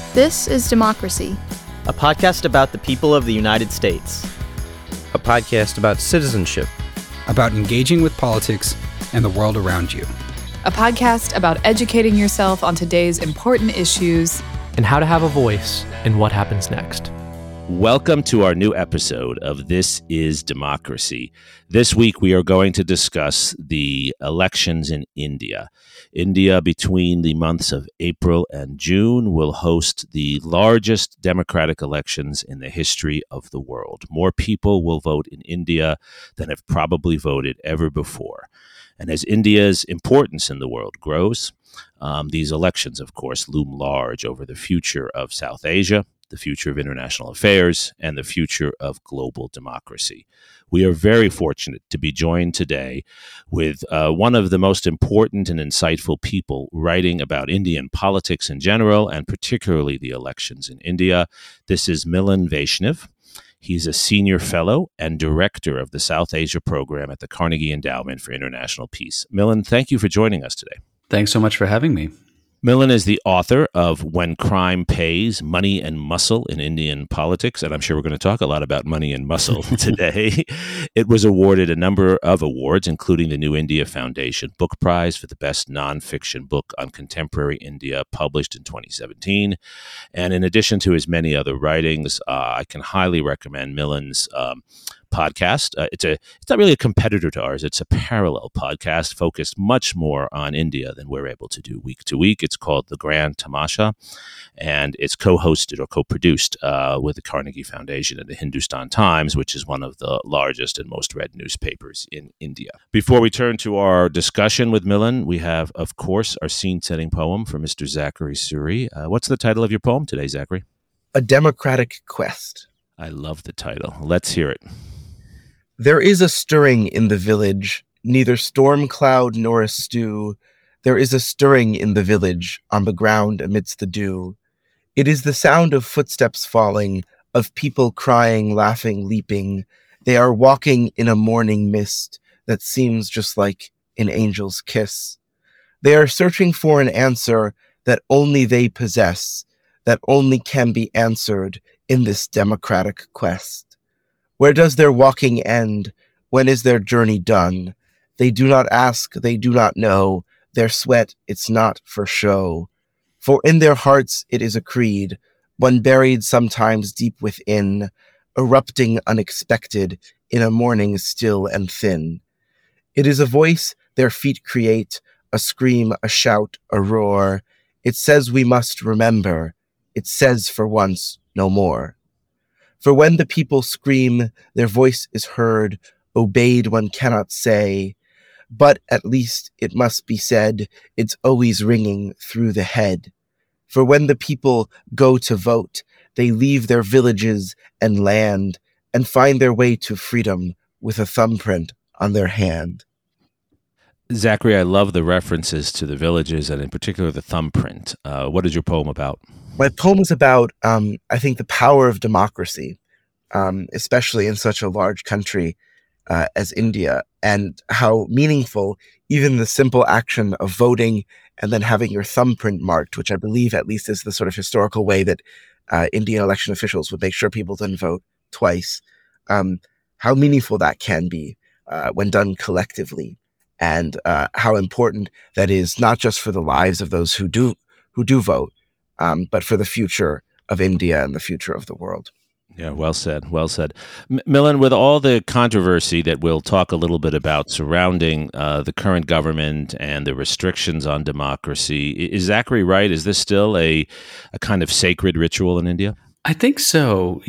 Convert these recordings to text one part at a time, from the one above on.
This is Democracy, a podcast about the people of the United States. A podcast about citizenship, about engaging with politics and the world around you. A podcast about educating yourself on today's important issues and how to have a voice in what happens next. Welcome to our new episode of This is Democracy. This week we are going to discuss the elections in India. India, between the months of April and June, will host the largest democratic elections in the history of the world. More people will vote in India than have probably voted ever before. And as India's importance in the world grows, these elections, of course, loom large over the future of South Asia, the future of international affairs, and the future of global democracy. We are very fortunate to be joined today with one of the most important and insightful people writing about Indian politics in general, and particularly the elections in India. This is Milan Vaishnav. He's a senior fellow and director of the South Asia program at the Carnegie Endowment for International Peace. Milan, thank you for joining us today. Thanks so much for having me. Milan is the author of When Crime Pays, Money and Muscle in Indian Politics, and I'm sure we're going to talk a lot about money and muscle today. It was awarded a number of awards, including the New India Foundation Book Prize for the Best Nonfiction Book on Contemporary India, published in 2017. And in addition to his many other writings, I can highly recommend Milan's podcast. It's not really a competitor to ours. It's a parallel podcast focused much more on India than we're able to do week to week. It's called The Grand Tamasha, and it's co-hosted or co-produced with the Carnegie Foundation and the Hindustan Times, which is one of the largest and most read newspapers in India. Before we turn to our discussion with Milan, we have, of course, our scene-setting poem from Mr. Zachary Suri. What's the title of your poem today, Zachary? A Democratic Quest. I love the title. Let's hear it. There is a stirring in the village, neither storm cloud nor a stew. There is a stirring in the village, on the ground amidst the dew. It is the sound of footsteps falling, of people crying, laughing, leaping. They are walking in a morning mist that seems just like an angel's kiss. They are searching for an answer that only they possess, that only can be answered in this democratic quest. Where does their walking end? When is their journey done? They do not ask, they do not know. Their sweat, it's not for show. For in their hearts it is a creed, one buried sometimes deep within, erupting unexpected in a morning still and thin. It is a voice their feet create, a scream, a shout, a roar. It says we must remember. It says for once no more. For when the people scream, their voice is heard, obeyed one cannot say, but at least it must be said, it's always ringing through the head. For when the people go to vote, they leave their villages and land and find their way to freedom with a thumbprint on their hand. Zachary, I love the references to the villages and in particular the thumbprint. What is your poem about? My poem is about, I think, the power of democracy, especially in such a large country as India, and how meaningful even the simple action of voting and then having your thumbprint marked, which I believe at least is the sort of historical way that Indian election officials would make sure people didn't vote twice, how meaningful that can be when done collectively, and how important that is not just for the lives of those who do vote, but for the future of India and the future of the world. Yeah, well said, well said. Milan, with all the controversy that we'll talk a little bit about surrounding the current government and the restrictions on democracy, is Zachary right? Is this still a kind of sacred ritual in India? I think so.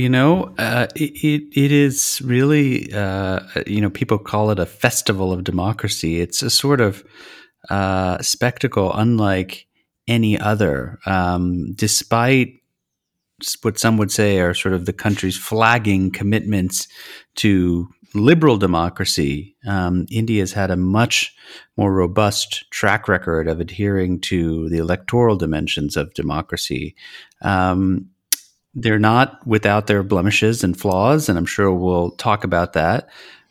It is really, people call it a festival of democracy. It's a sort of spectacle unlike any other, despite what some would say are sort of the country's flagging commitments to liberal democracy. India's had a much more robust track record of adhering to the electoral dimensions of democracy. They're not without their blemishes and flaws, and I'm sure we'll talk about that.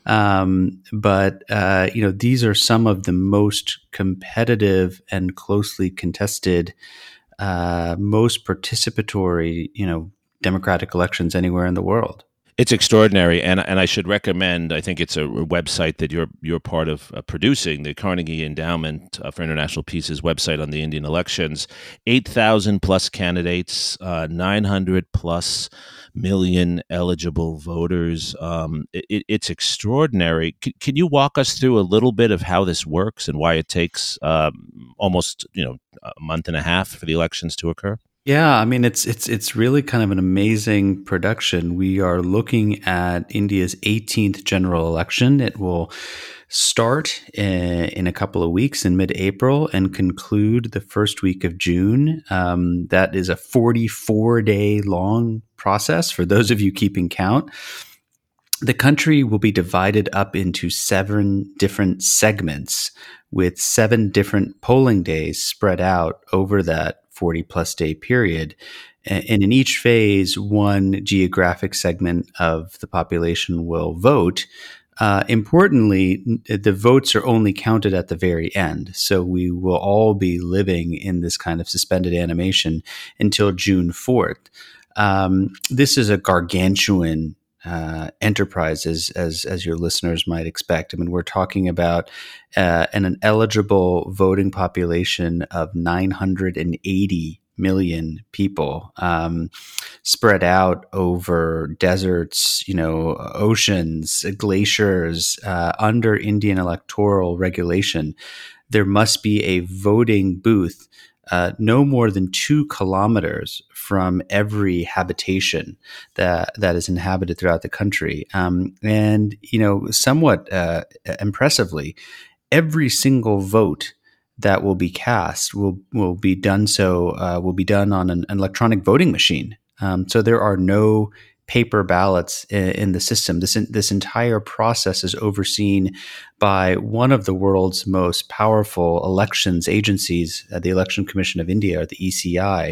But these are some of the most competitive and closely contested most participatory, democratic elections anywhere in the world. It's extraordinary, and I should recommend. I think it's a website that you're part of producing, the Carnegie Endowment for International Peace's website on the Indian elections. 8,000 plus candidates, 900 plus million eligible voters. It's extraordinary. Can you walk us through a little bit of how this works and why it takes almost a month and a half for the elections to occur? Yeah, I mean, it's really kind of an amazing production. We are looking at India's 18th general election. It will start in a couple of weeks in mid-April and conclude the first week of June. That is a 44-day long process for those of you keeping count. The country will be divided up into 7 different segments with 7 different polling days spread out over that 40-plus day period. And in each phase, one geographic segment of the population will vote. Importantly, the votes are only counted at the very end. So we will all be living in this kind of suspended animation until June 4th. This is a gargantuan enterprise, as your listeners might expect. I mean, we're talking about an eligible voting population of 980 million people, spread out over deserts, oceans, glaciers. Under Indian electoral regulation, there must be a voting booth no more than 2 kilometers from every habitation that is inhabited throughout the country. And, somewhat impressively, every single vote that will be cast will be done on an electronic voting machine. So there are no paper ballots in the system. This entire process is overseen by one of the world's most powerful elections agencies, the Election Commission of India, or the ECI.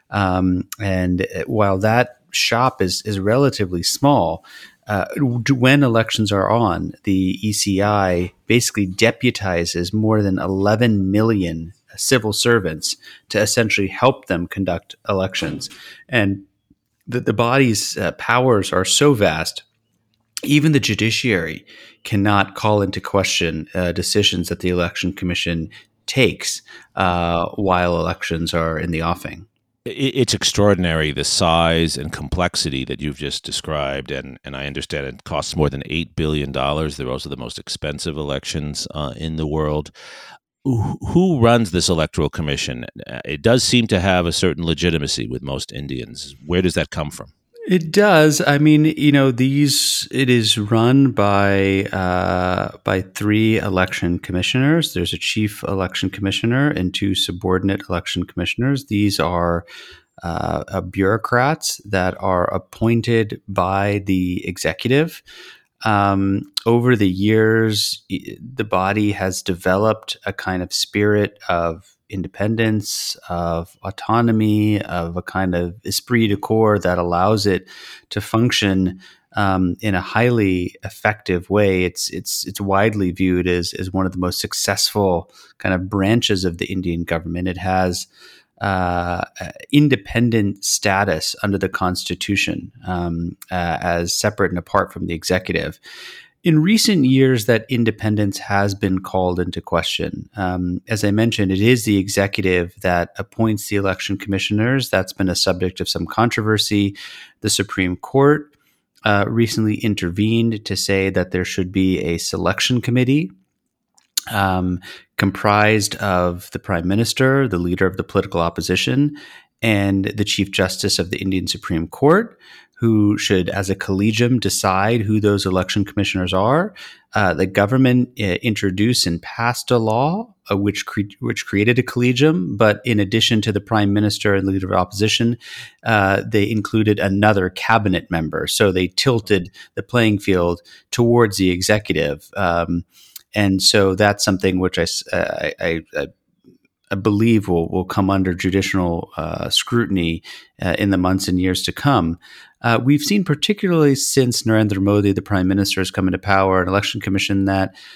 And while that shop is relatively small, when elections are on, the ECI basically deputizes more than 11 million civil servants to essentially help them conduct elections. And the body's powers are so vast, even the judiciary cannot call into question decisions that the Election Commission takes while elections are in the offing. It's extraordinary, the size and complexity that you've just described, and I understand it costs more than $8 billion. They're also the most expensive elections in the world. Who runs this electoral commission? It does seem to have a certain legitimacy with most Indians. Where does that come from? It does. I mean, it is run by 3 election commissioners. There's a chief election commissioner and 2 subordinate election commissioners. These are bureaucrats that are appointed by the executive. Over the years, the body has developed a kind of spirit of independence, of autonomy, of a kind of esprit de corps that allows it to function in a highly effective way. It's widely viewed as one of the most successful kind of branches of the Indian government. It has independent status under the Constitution as separate and apart from the executive. In recent years, that independence has been called into question. As I mentioned, it is the executive that appoints the election commissioners. That's been a subject of some controversy. The Supreme Court recently intervened to say that there should be a selection committee comprised of the Prime Minister, the leader of the political opposition, and the Chief Justice of the Indian Supreme Court, who should, as a collegium, decide who those election commissioners are. The government introduced and passed a law which created a collegium, but in addition to the Prime Minister and leader of opposition, they included another cabinet member. So they tilted the playing field towards the executive. And so that's something which I believe will come under judicial scrutiny in the months and years to come. We've seen, particularly since Narendra Modi, the prime minister, has come into power, an election commission that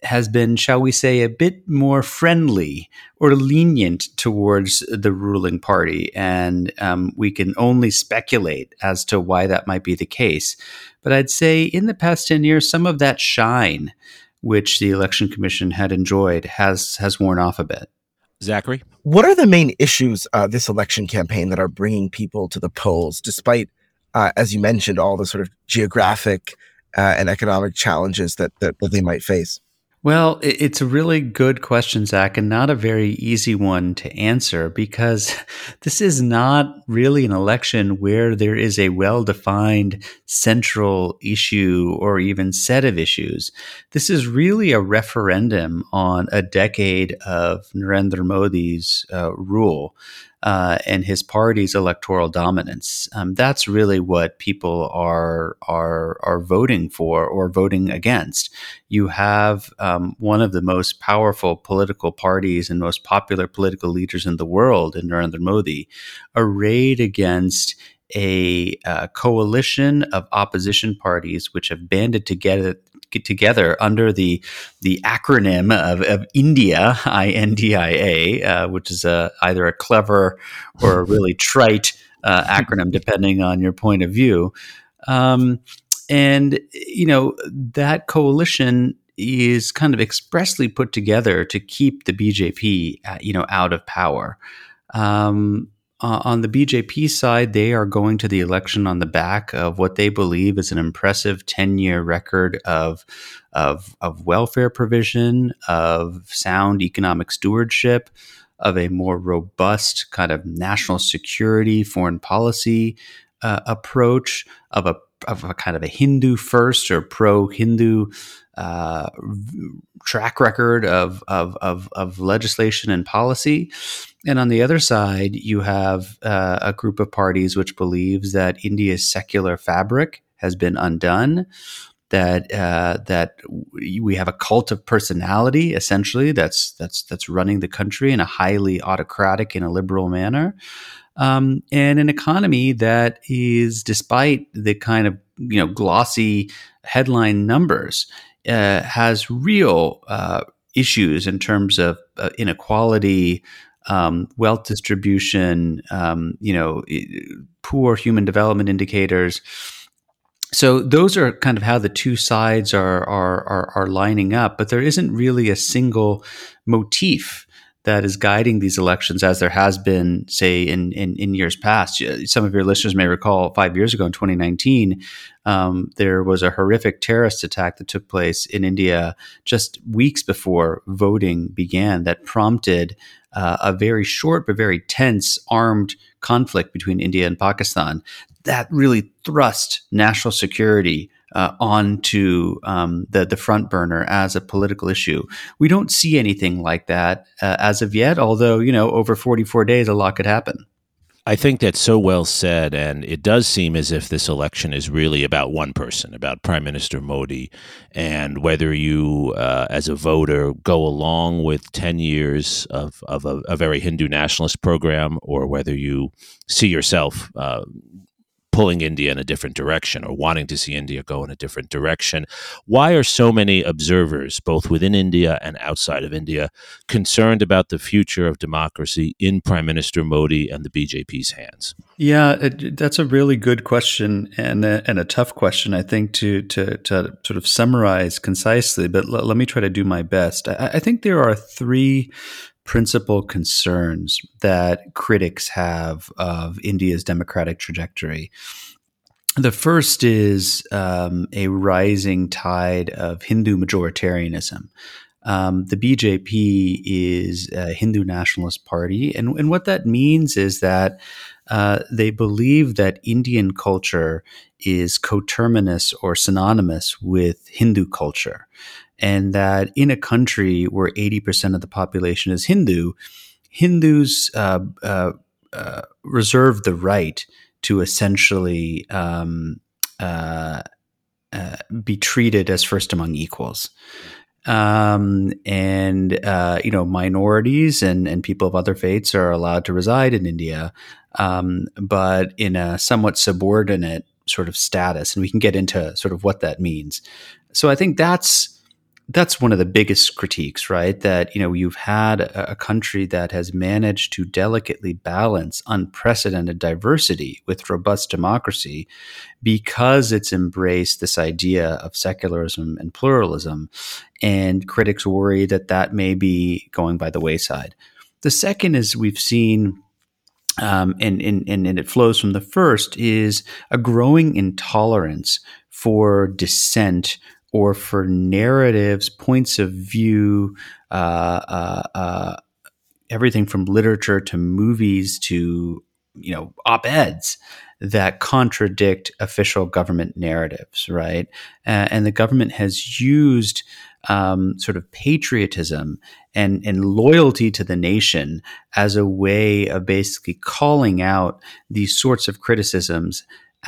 has been, shall we say, a bit more friendly or lenient towards the ruling party. And we can only speculate as to why that might be the case. But I'd say in the past 10 years, some of that shine which the Election Commission had enjoyed has worn off a bit. Zachary? What are the main issues this election campaign that are bringing people to the polls, despite, as you mentioned, all the sort of geographic and economic challenges that they might face? Well, it's a really good question, Zach, and not a very easy one to answer, because this is not really an election where there is a well-defined central issue or even set of issues. This is really a referendum on a decade of Narendra Modi's rule. And his party's electoral dominance. That's really what people are voting for or voting against. You have one of the most powerful political parties and most popular political leaders in the world, in Narendra Modi, arrayed against a coalition of opposition parties which have banded together under the acronym of India, INDIA, which is either a clever or a really trite acronym, depending on your point of view. And, that coalition is kind of expressly put together to keep the BJP, out of power. On the BJP side, they are going to the election on the back of what they believe is an impressive 10-year record of welfare provision, of sound economic stewardship, of a more robust kind of national security, foreign policy approach, of a kind of a Hindu first or pro-Hindu track record of legislation and policy. And on the other side, you have a group of parties which believes that India's secular fabric has been undone, that we have a cult of personality, essentially, that's running the country in a highly autocratic and a liberal manner, and an economy that is, despite the kind of glossy headline numbers, has real issues in terms of inequality, wealth distribution, poor human development indicators. So those are kind of how the two sides are lining up, but there isn't really a single motif that is guiding these elections, as there has been, say, in years past. Some of your listeners may recall 5 years ago in 2019, there was a horrific terrorist attack that took place in India just weeks before voting began that prompted a very short but very tense armed conflict between India and Pakistan that really thrust national security onto the front burner as a political issue. We don't see anything like that as of yet, although, over 44 days, a lot could happen. I think that's so well said, and it does seem as if this election is really about one person, about Prime Minister Modi, and whether you, as a voter, go along with 10 years of a very Hindu nationalist program, or whether you see yourself pulling India in a different direction or wanting to see India go in a different direction. Why are so many observers, both within India and outside of India, concerned about the future of democracy in Prime Minister Modi and the BJP's hands? Yeah, that's a really good question and a tough question, I think, to sort of summarize concisely, but let me try to do my best. I think there are three principal concerns that critics have of India's democratic trajectory. The first is a rising tide of Hindu majoritarianism. The BJP is a Hindu nationalist party, and what that means is that they believe that Indian culture is coterminous or synonymous with Hindu culture, and that in a country where 80% of the population is Hindu, Hindus reserve the right to essentially be treated as first among equals. Minorities and people of other faiths are allowed to reside in India, but in a somewhat subordinate sort of status. And we can get into sort of what that means. So I think that's that's one of the biggest critiques, right? That, you've had a country that has managed to delicately balance unprecedented diversity with robust democracy because it's embraced this idea of secularism and pluralism. And critics worry that that may be going by the wayside. The second is we've seen, and it flows from the first, is a growing intolerance for dissent or for narratives, points of view, everything from literature to movies to, op-eds that contradict official government narratives, right? And the government has used sort of patriotism and loyalty to the nation as a way of basically calling out these sorts of criticisms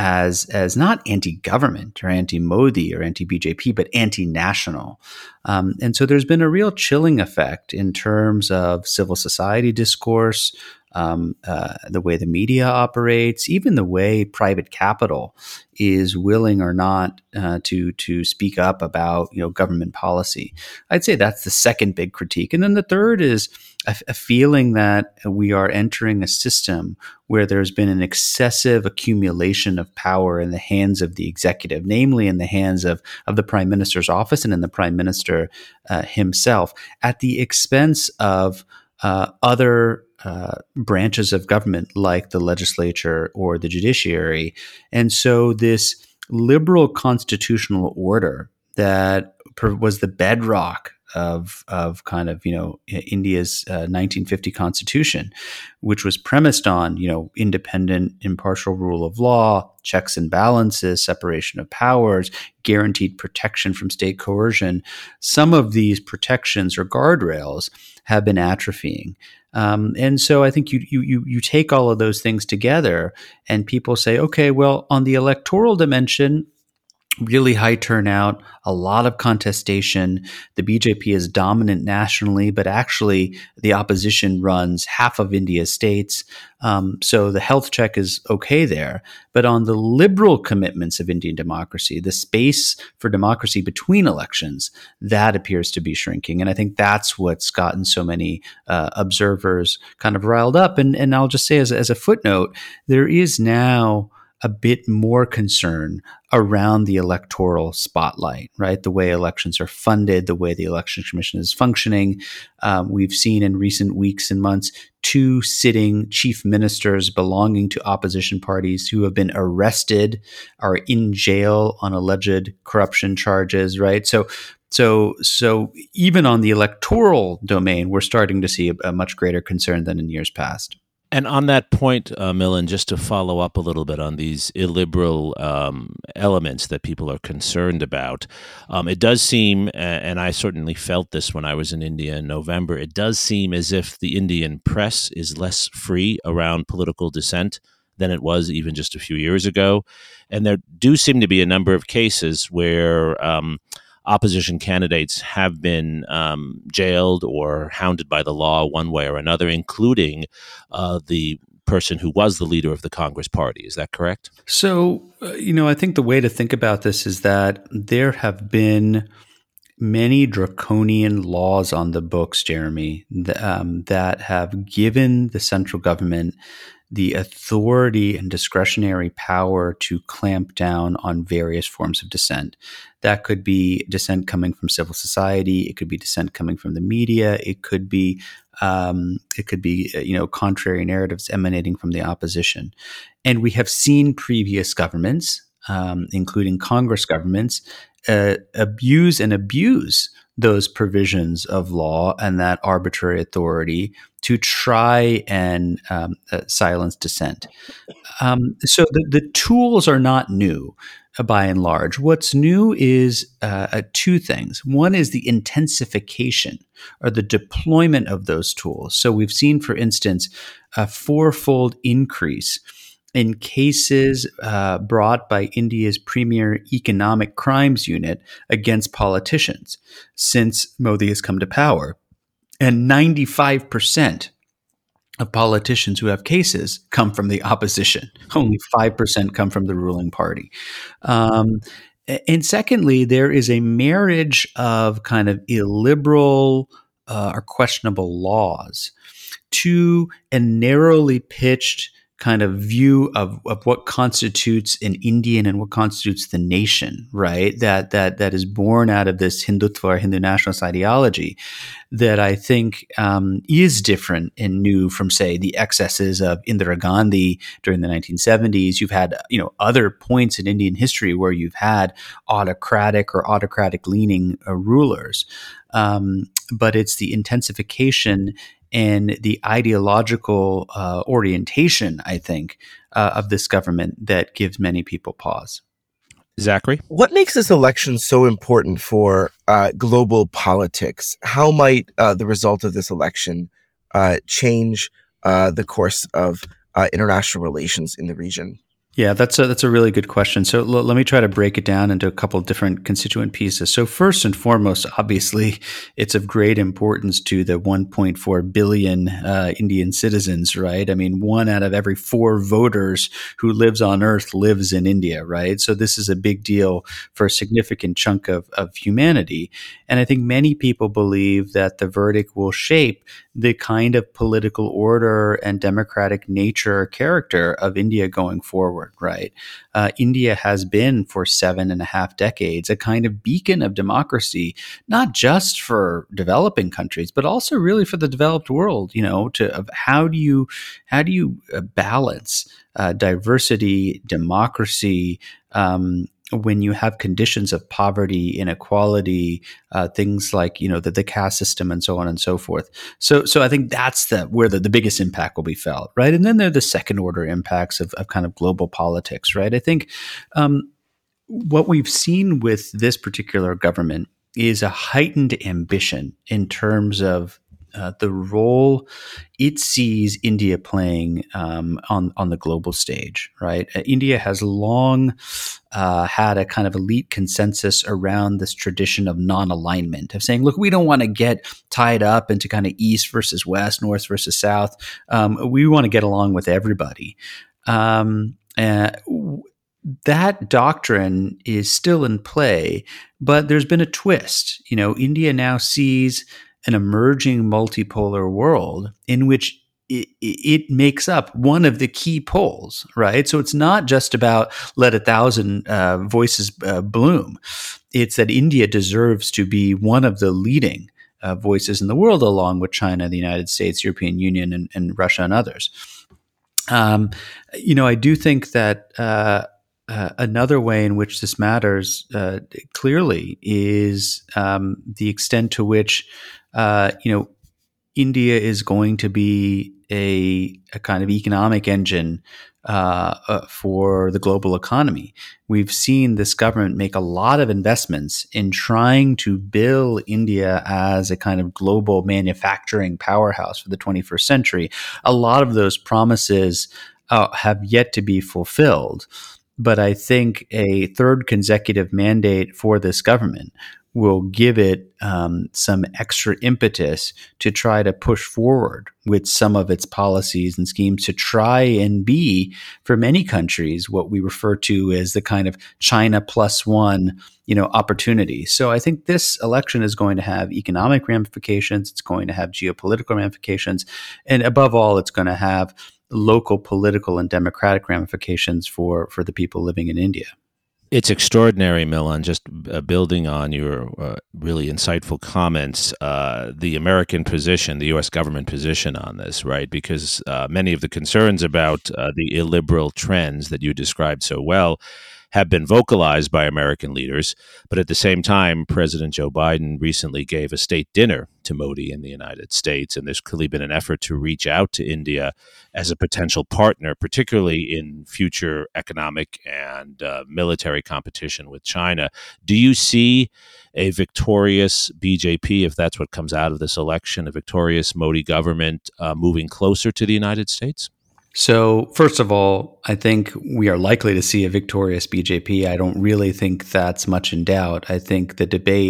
as not anti-government or anti-Modi or anti-BJP, but anti-national. And so there's been a real chilling effect in terms of civil society discourse, the way the media operates, even the way private capital is willing or not to speak up about government policy. I'd say that's the second big critique. And then the third is a feeling that we are entering a system where there's been an excessive accumulation of power in the hands of the executive, namely in the hands of the prime minister's office and in the prime minister himself, at the expense of other branches of government like the legislature or the judiciary. And so this liberal constitutional order that was the bedrock of kind of, India's 1950 constitution, which was premised on, independent, impartial rule of law, checks and balances, separation of powers, guaranteed protection from state coercion. Some of these protections or guardrails have been atrophying. And so I think you take all of those things together and people say, okay, well, on the electoral dimension, really high turnout, a lot of contestation. The BJP is dominant nationally, but actually the opposition runs half of India's states. So the health check is okay there. But on the liberal commitments of Indian democracy, the space for democracy between elections, that appears to be shrinking. And I think that's what's gotten so many observers kind of riled up. And I'll just say as a footnote, there is now a bit more concern around the electoral spotlight, right? The way elections are funded, the way the Election Commission is functioning. We've seen in recent weeks and months 2 sitting chief ministers belonging to opposition parties who have been arrested, are in jail on alleged corruption charges, right? So even on the electoral domain, we're starting to see a much greater concern than in years past. And on that point, Milind, just to follow up a little bit on these illiberal elements that people are concerned about, it does seem, and I certainly felt this when I was in India in November, it does seem as if the Indian press is less free around political dissent than it was even just a few years ago. And there do seem to be a number of cases where opposition candidates have been jailed or hounded by the law one way or another, including the person who was the leader of the Congress party. Is that correct? So, I think the way to think about this is that there have been many draconian laws on the books, Jeremy, that have given the central government the authority and discretionary power to clamp down on various forms of dissent. That could be dissent coming from civil society. It could be dissent coming from the media. It could be contrary narratives emanating from the opposition. And we have seen previous governments, including Congress governments, abuse those provisions of law and that arbitrary authority to try and silence dissent. So the tools are not new by and large. What's new is 2 things. One is the intensification or the deployment of those tools. So we've seen, for instance, a 4-fold increase in cases brought by India's premier economic crimes unit against politicians since Modi has come to power. And 95% of politicians who have cases come from the opposition. Only 5% come from the ruling party. And secondly, there is a marriage of kind of illiberal or questionable laws to a narrowly pitched kind of view of what constitutes an Indian and what constitutes the nation, right? That is born out of this Hindutva or Hindu nationalist ideology that I think is different and new from, say, the excesses of Indira Gandhi during the 1970s. You've had, other points in Indian history where you've had autocratic or autocratic leaning rulers. But it's the intensification and the ideological orientation, I think, of this government that gives many people pause. Zachary? What makes this election so important for global politics? How might the result of this election change the course of international relations in the region? Yeah, that's a really good question. So let me try to break it down into a couple of different constituent pieces. So first and foremost, obviously, it's of great importance to the 1.4 billion Indian citizens, right? I mean, 1 out of every 4 voters who lives on Earth lives in India, right? So this is a big deal for a significant chunk of humanity. And I think many people believe that the verdict will shape the kind of political order and democratic nature or character of India going forward, right? India has been for 7.5 decades a kind of beacon of democracy, not just for developing countries, but also really for the developed world. How do you balance diversity, democracy, when you have conditions of poverty, inequality, things like the caste system and so on and so forth. So I think that's where the biggest impact will be felt, right? And then there are the second order impacts of kind of global politics, right? I think what we've seen with this particular government is a heightened ambition in terms of the role it sees India playing on the global stage, right? India has long had a kind of elite consensus around this tradition of non-alignment, of saying, look, we don't want to get tied up into kind of East versus West, North versus South. We want to get along with everybody. That doctrine is still in play, but there's been a twist. India now sees an emerging multipolar world in which it makes up one of the key poles, right? So it's not just about let 1,000 voices bloom. It's that India deserves to be one of the leading voices in the world, along with China, the United States, European Union, and Russia and others. I do think that another way in which this matters clearly is the extent to which India is going to be a kind of economic engine for the global economy. We've seen this government make a lot of investments in trying to build India as a kind of global manufacturing powerhouse for the 21st century. A lot of those promises have yet to be fulfilled. But I think a third consecutive mandate for this government will give it some extra impetus to try to push forward with some of its policies and schemes to try and be, for many countries, what we refer to as the kind of China +1, opportunity. So I think this election is going to have economic ramifications. It's going to have geopolitical ramifications. And above all, it's going to have local political and democratic ramifications for the people living in India. It's extraordinary, Milan, just building on your really insightful comments, the American position, the U.S. government position on this, right? Because many of the concerns about the illiberal trends that you described so well have been vocalized by American leaders. But at the same time, President Joe Biden recently gave a state dinner to Modi in the United States. And there's clearly been an effort to reach out to India as a potential partner, particularly in future economic and military competition with China. Do you see a victorious BJP, if that's what comes out of this election, a victorious Modi government moving closer to the United States? So first of all, I think we are likely to see a victorious BJP. I don't really think that's much in doubt. I think the debate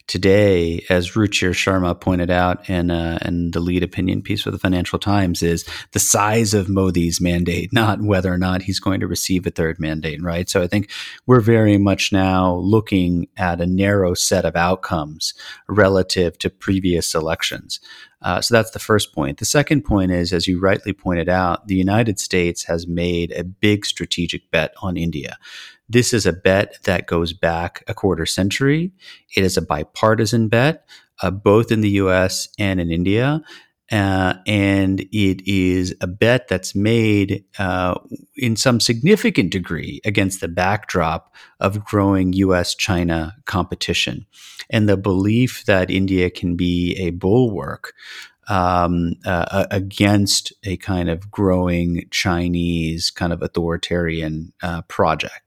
today, as Ruchir Sharma pointed out in the lead opinion piece for the Financial Times, is the size of Modi's mandate, not whether or not he's going to receive a third mandate, right? So I think we're very much now looking at a narrow set of outcomes relative to previous elections. So that's the first point. The second point is, as you rightly pointed out, the United States has made a big strategic bet on India. This is a bet that goes back a quarter century. It is a bipartisan bet, both in the U.S. and in India. And it is a bet that's made in some significant degree against the backdrop of growing U.S.-China competition and the belief that India can be a bulwark against a kind of growing Chinese kind of authoritarian project.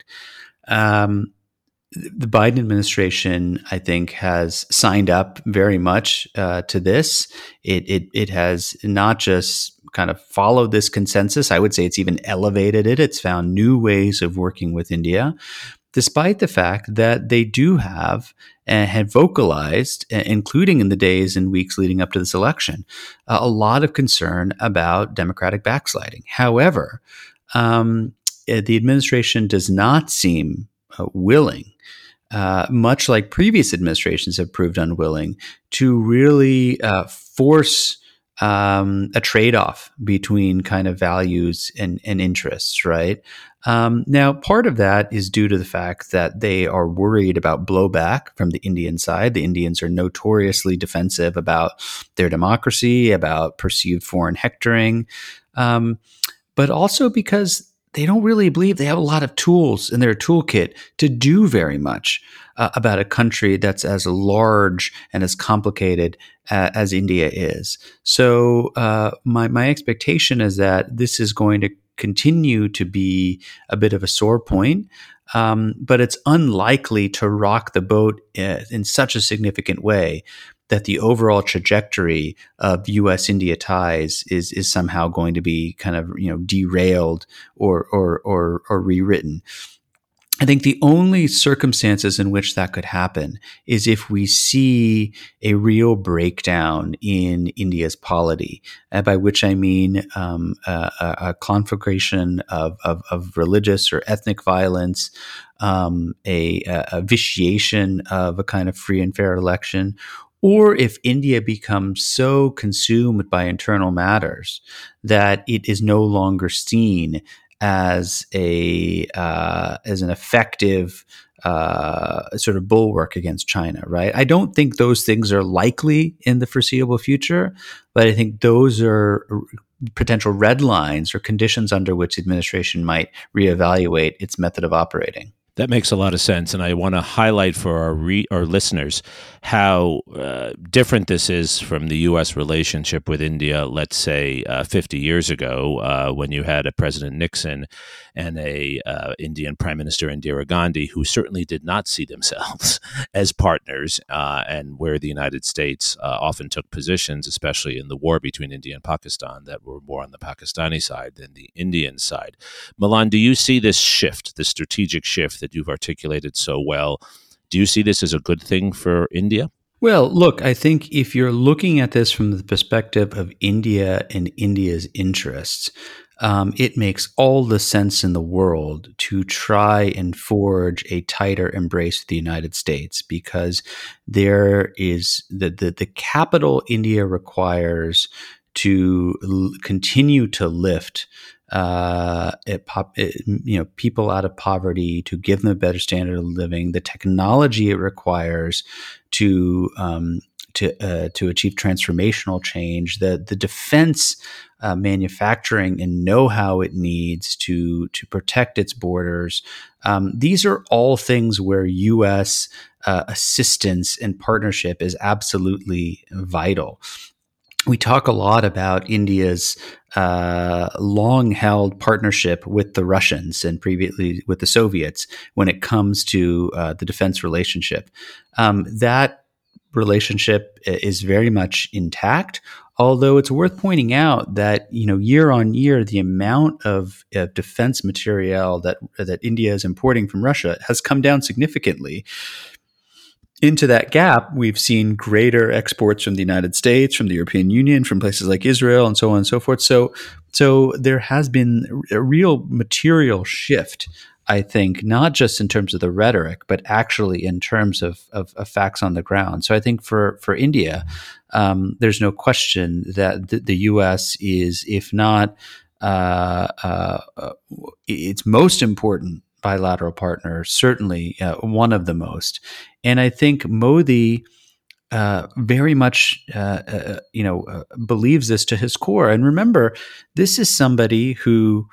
The Biden administration, I think, has signed up very much to this. It has not just kind of followed this consensus. I would say it's even elevated it. It's found new ways of working with India, despite the fact that they do have and had vocalized, including in the days and weeks leading up to this election, a lot of concern about Democratic backsliding. However, the administration does not seem willing, much like previous administrations have proved unwilling, to really force a trade-off between kind of values and interests, right? Now, part of that is due to the fact that they are worried about blowback from the Indian side. The Indians are notoriously defensive about their democracy, about perceived foreign hectoring, but also because they don't really believe they have a lot of tools in their toolkit to do very much about a country that's as large and as complicated as India is. So my expectation is that this is going to continue to be a bit of a sore point, but it's unlikely to rock the boat in such a significant way that the overall trajectory of U.S.-India ties is somehow going to be kind of derailed or rewritten. I think the only circumstances in which that could happen is if we see a real breakdown in India's polity, by which I mean a conflagration of religious or ethnic violence, a vitiation of a kind of free and fair election, or if India becomes so consumed by internal matters that it is no longer seen as an effective sort of bulwark against China, right? I don't think those things are likely in the foreseeable future, but I think those are potential red lines or conditions under which the administration might reevaluate its method of operating. That makes a lot of sense, and I want to highlight for our listeners how different this is from the U.S. relationship with India, let's say 50 years ago, when you had a President Nixon and a Indian Prime Minister Indira Gandhi, who certainly did not see themselves as partners, and where the United States often took positions, especially in the war between India and Pakistan, that were more on the Pakistani side than the Indian side. Milan, do you see this shift, this strategic shift that you've articulated so well? Do you see this as a good thing for India? Well, look, I think if you're looking at this from the perspective of India and India's interests, it makes all the sense in the world to try and forge a tighter embrace with the United States, because there is the capital India requires to continue to lift people out of poverty, to give them a better standard of living, the technology it requires to achieve transformational change, the defense manufacturing and know-how it needs to protect its borders. These are all things where U.S. assistance and partnership is absolutely vital. We talk a lot about India's long-held partnership with the Russians and previously with the Soviets when it comes to the defense relationship. That relationship is very much intact, although it's worth pointing out that year on year the amount of defense material that India is importing from Russia has come down significantly. into that gap, we've seen greater exports from the United States, from the European Union, from places like Israel, and so on and so forth. So there has been a real material shift, I think, not just in terms of the rhetoric, but actually in terms of facts on the ground. So I think for India, there's no question that the U.S. is, if not its most important bilateral partner, certainly one of the most. And I think Modi very much, believes this to his core. And remember, this is somebody who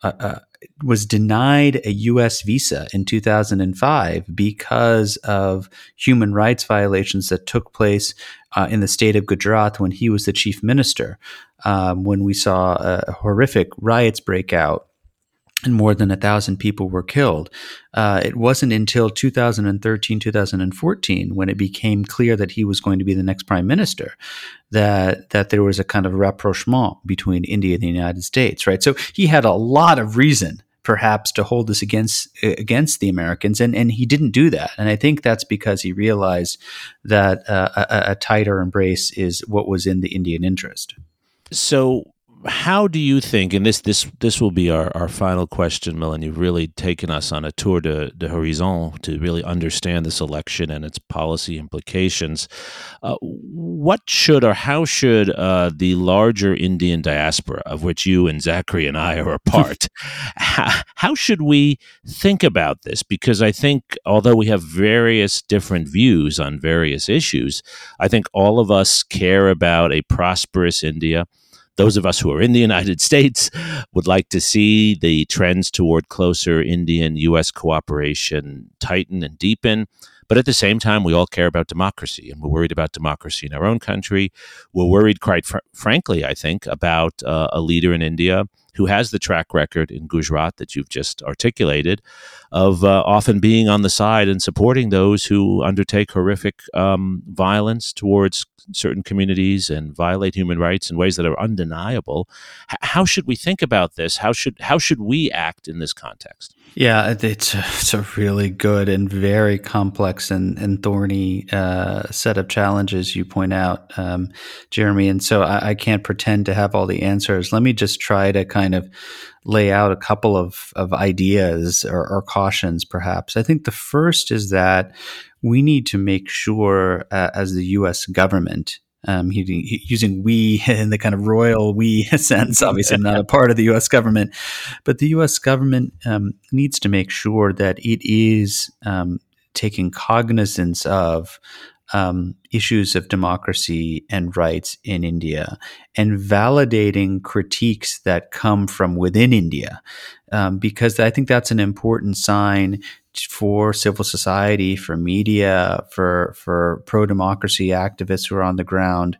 was denied a U.S. visa in 2005 because of human rights violations that took place in the state of Gujarat when he was the chief minister, when we saw horrific riots break out and more than 1,000 people were killed. It wasn't until 2013, 2014, when it became clear that he was going to be the next prime minister, that there was a kind of rapprochement between India and the United States, right? So he had a lot of reason, perhaps, to hold this against the Americans, and he didn't do that. And I think that's because he realized that a tighter embrace is what was in the Indian interest. So how do you think, and this will be our final question, Milan, you've really taken us on a tour de horizon to really understand this election and its policy implications. What should or how should the larger Indian diaspora, of which you and Zachary and I are a part, how should we think about this? Because I think, although we have various different views on various issues, I think all of us care about a prosperous India. Those of us who are in the United States would like to see the trends toward closer Indian-U.S. cooperation tighten and deepen. But at the same time, we all care about democracy, and we're worried about democracy in our own country. We're worried, quite frankly, I think, about a leader in India who has the track record in Gujarat that you've just articulated of often being on the side and supporting those who undertake horrific violence towards certain communities and violate human rights in ways that are undeniable. How should we think about this? How should we act in this context? Yeah, it's a really good and very complex and thorny set of challenges you point out, Jeremy. And so I can't pretend to have all the answers. Let me just try to kind of lay out a couple of ideas or cautions, perhaps. I think the first is that we need to make sure, as the U.S. government, using we in the kind of royal we sense, obviously I'm not a part of the U.S. government, but the U.S. government needs to make sure that it is taking cognizance of issues of democracy and rights in India and validating critiques that come from within India, because I think that's an important sign for civil society, for media, for pro-democracy activists who are on the ground,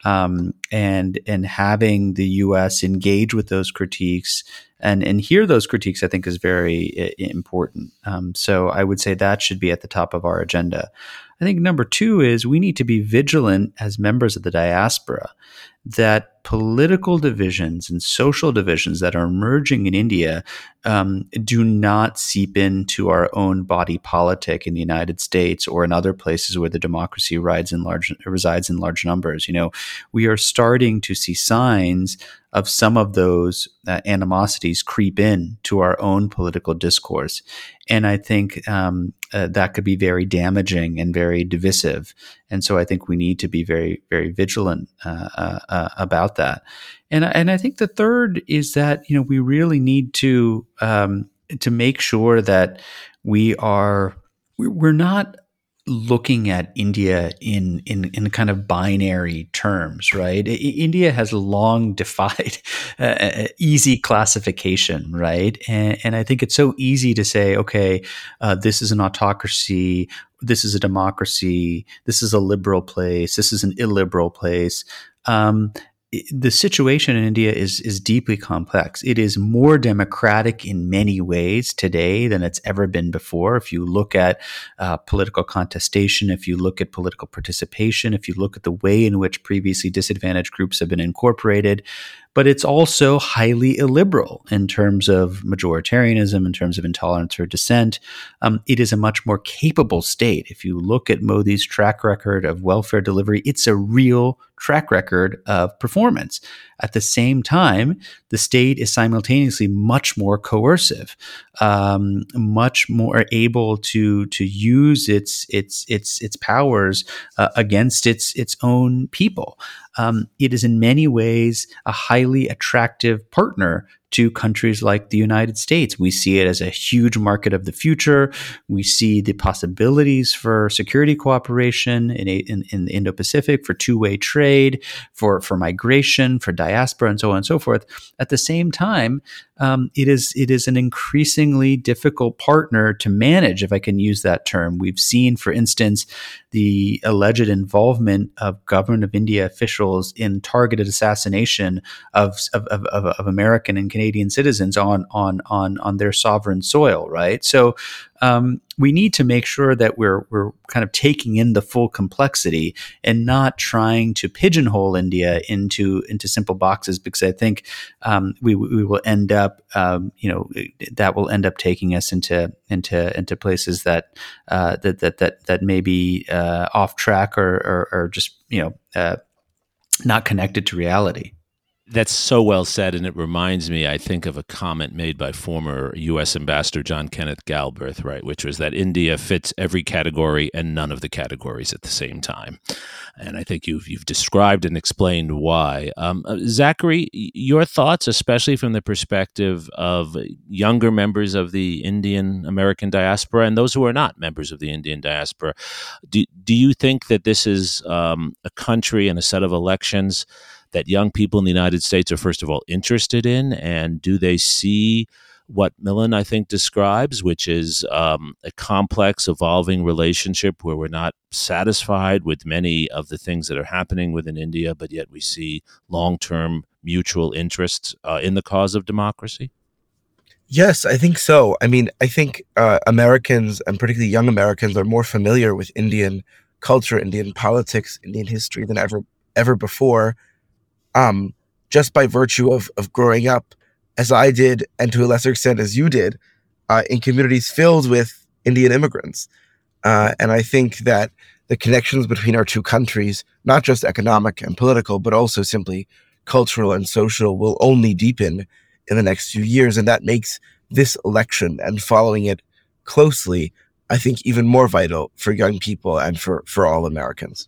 and having the U.S. engage with those critiques and hear those critiques, I think, is very important. So I would say that should be at the top of our agenda. I think number two is we need to be vigilant as members of the diaspora that political divisions and social divisions that are emerging in India do not seep into our own body politic in the United States or in other places where the democracy resides in large numbers. You know, we are starting to see signs of some of those animosities creep in to our own political discourse. And I think that could be very damaging and very divisive. And so I think we need to be very, very vigilant about that. And I think the third is that, you know, we really need to make sure that we're not looking at India in kind of binary terms, right? India has long defied easy classification, right? And I think it's so easy to say, okay, this is an autocracy, this is a democracy, this is a liberal place, this is an illiberal place. The situation in India is deeply complex. It is more democratic in many ways today than it's ever been before. If you look at political contestation, if you look at political participation, if you look at the way in which previously disadvantaged groups have been incorporated, but it's also highly illiberal in terms of majoritarianism, in terms of intolerance or dissent. It is a much more capable state. If you look at Modi's track record of welfare delivery, it's a real track record of performance. At the same time, the state is simultaneously much more coercive, much more able to use its powers against its own people. It is in many ways a highly attractive partner to countries like the United States. We see it as a huge market of the future. We see the possibilities for security cooperation in the Indo-Pacific, for two-way trade, for migration, for diaspora, and so on and so forth. At the same time, it is an increasingly difficult partner to manage, if I can use that term. We've seen, for instance, the alleged involvement of government of India officials in targeted assassination of American and Canadian citizens on their sovereign soil, right? So we need to make sure that we're kind of taking in the full complexity and not trying to pigeonhole India into simple boxes, because I think we will end up that will end up taking us into places that may be off track or just not connected to reality. That's so well said, and it reminds me, I think, of a comment made by former U.S. Ambassador John Kenneth Galbraith, right, which was that India fits every category and none of the categories at the same time. And I think you've described and explained why. Zachary, your thoughts, especially from the perspective of younger members of the Indian American diaspora and those who are not members of the Indian diaspora, do you think that this is a country and a set of elections that young people in the United States are, first of all, interested in? And do they see what Milind, I think, describes, which is a complex, evolving relationship where we're not satisfied with many of the things that are happening within India, but yet we see long-term mutual interests in the cause of democracy? Yes, I think so. I mean, I think Americans, and particularly young Americans, are more familiar with Indian culture, Indian politics, Indian history than ever before. Just by virtue of growing up, as I did, and to a lesser extent as you did, in communities filled with Indian immigrants. And I think that the connections between our two countries, not just economic and political, but also simply cultural and social, will only deepen in the next few years. And that makes this election and following it closely, I think, even more vital for young people and for all Americans.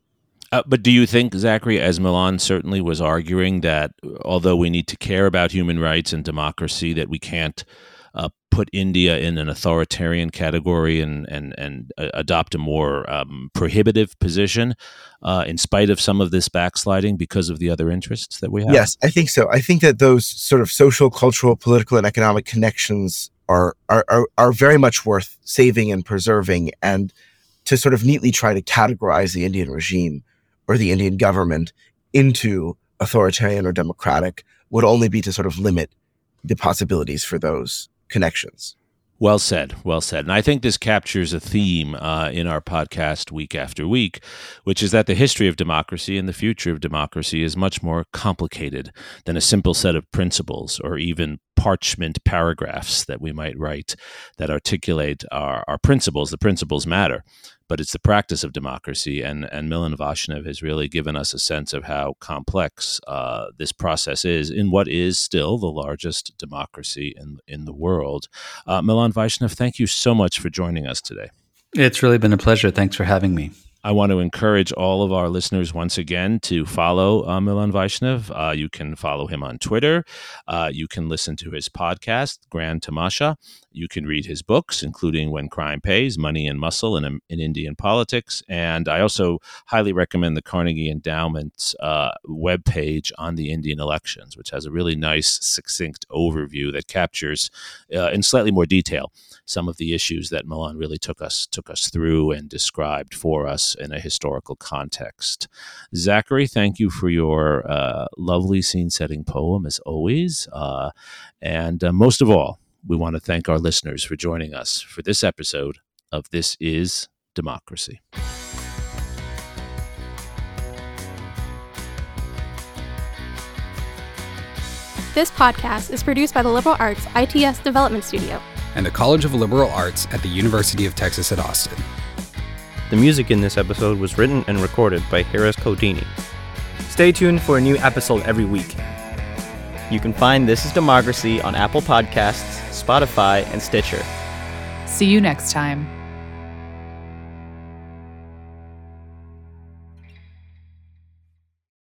But do you think, Zachary, as Milind certainly was arguing, that although we need to care about human rights and democracy, that we can't put India in an authoritarian category and adopt a more prohibitive position in spite of some of this backsliding because of the other interests that we have? Yes, I think so. I think that those sort of social, cultural, political, and economic connections are very much worth saving and preserving, and to sort of neatly try to categorize the Indian regime or the Indian government into authoritarian or democratic would only be to sort of limit the possibilities for those connections. Well said, well said. And I think this captures a theme in our podcast week after week, which is that the history of democracy and the future of democracy is much more complicated than a simple set of principles or even parchment paragraphs that we might write that articulate our principles. The principles matter, but it's the practice of democracy. And Milind Vaishnav has really given us a sense of how complex this process is in what is still the largest democracy in the world. Milind Vaishnav, thank you so much for joining us today. It's really been a pleasure. Thanks for having me. I want to encourage all of our listeners once again to follow Milind Vaishnav. You can follow him on Twitter. You can listen to his podcast, Grand Tamasha. You can read his books, including When Crime Pays, Money and Muscle in Indian Politics. And I also highly recommend the Carnegie Endowment's webpage on the Indian elections, which has a really nice, succinct overview that captures in slightly more detail some of the issues that Milind really took us through and described for us in a historical context. Zachary, thank you for your lovely scene-setting poem, as always. And most of all, we want to thank our listeners for joining us for this episode of This Is Democracy. This podcast is produced by the Liberal Arts ITS Development Studio and the College of Liberal Arts at the University of Texas at Austin. The music in this episode was written and recorded by Harris Codini. Stay tuned for a new episode every week. You can find This is Democracy on Apple Podcasts, Spotify, and Stitcher. See you next time.